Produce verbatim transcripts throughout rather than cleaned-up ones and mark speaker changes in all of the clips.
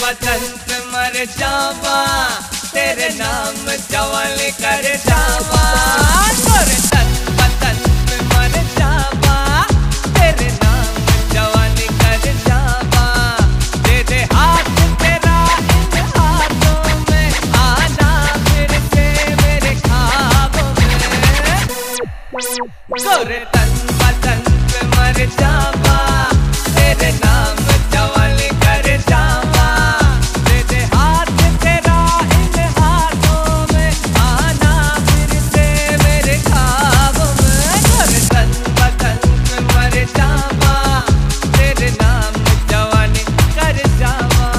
Speaker 1: बदन पे मर जावा, तेरे नाम जवानी कर जावा। तोरे तन बदन पे मर जावा, तेरे नाम जवानी कर जावा। दे दे हाथ तेरा इन हाथों में, आना फिर से मेरे ख्वाबों में। तोरे तन बदन पे मर जावा, तेरे नाम जवानी कर जावा। दे दे हाथ तेरा इन हाथों में, आना फिर से मेरे ख्वाबों में। तोरे तन बदन पे मर जावा, तेरे नाम जवानी कर जावा।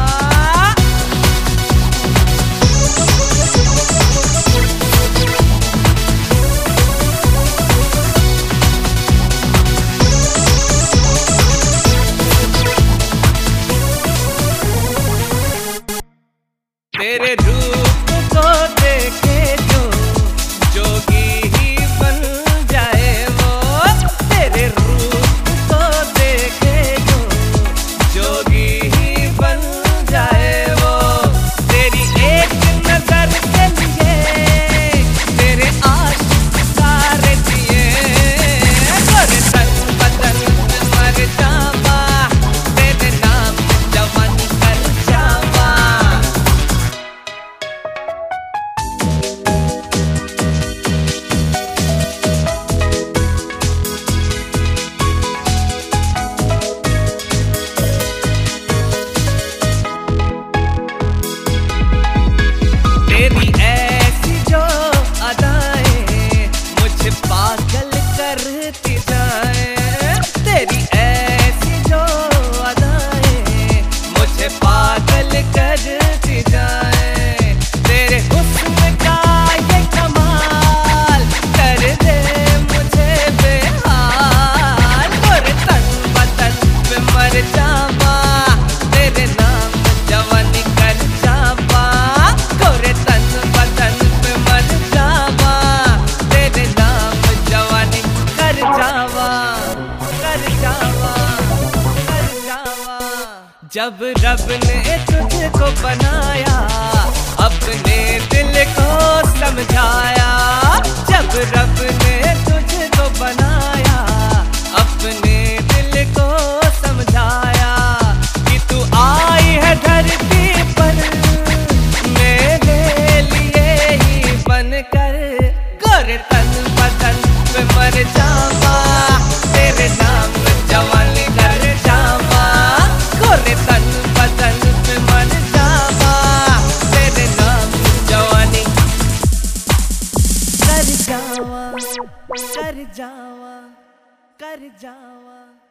Speaker 1: तेरे रूप को देखे जो जोगी ही बन जाए वो। तेरे रूप को देखे जो जोगी ही बन जाए वो। तेरी एक नजर के लिए तेरे आशिक सारे जिए। तेरे तन बदन पे मर जावा, तेरे नाम जवानी कर जावा। तेरी ऐसी जो अदाएं मुझे पागल करती जाए। तेरी ऐसी जो अदाएं मुझे पागल करती जाए। तेरे हुस्न का ये कमाल कर दे मुझे बेहाल। तेरे तन बदन पे मर जावा, तेरे नाम जवानी कर जावा। तेरे तन बदन पे मर जावा, तेरे नाम जवानी कर जावा, कर जावा, कर जावा। जब रब ने तुझको बनाया, अपने दिल को समझाया। जब रब ने तुझको बनाया, अपने दिल को समझाया कि तू आई है धरती पर मेरे लिए ही बनकर। गोरे तन बदन पे मर जावा, तेरे नाम जवानी कर जावा। गोरे तन बदन पे मर जावा, तेरे नाम जवानी कर जावा, कर जावा, कर जावा।